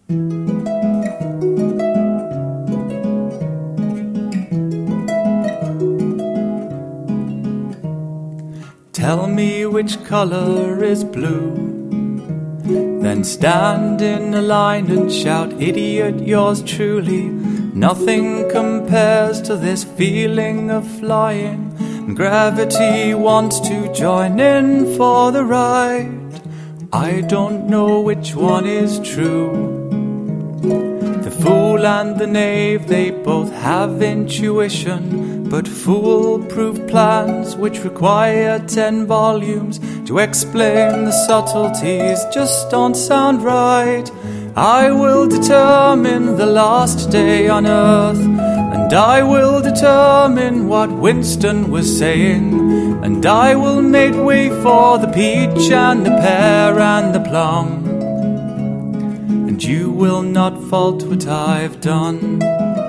Tell me which color is blue, then stand in a line and shout, idiot, yours truly. Nothing compares to this feeling of flying, and gravity wants to join in for the ride. I don't know which one is true. The fool and the knave, they both have intuition, but foolproof plans which require 10 volumes to explain the subtleties just don't sound right. I will determine the last day on earth, and I will determine what Winston was saying, and I will make way for the peach and the pear and the plum, and you will not fault what I've done.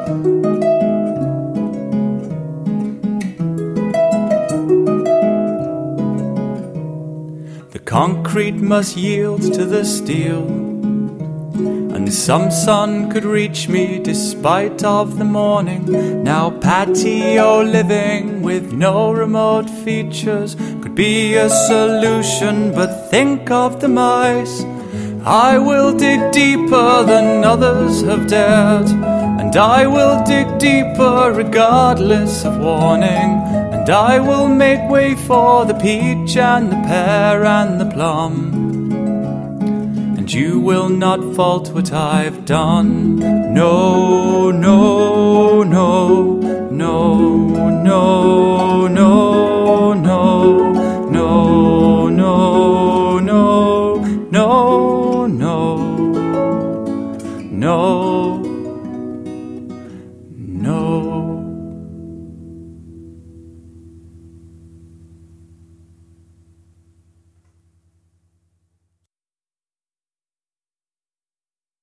The concrete must yield to the steel, and some sun could reach me despite of the morning. Now patio living with no remote features could be a solution, but think of the mice. I will dig deeper than others have dared, and I will dig deeper regardless of warning, and I will make way for the peach and the pear and the plum, and you will not fault what I've done. No, no, no, no, no, no, no, no, no, no, no, no, no.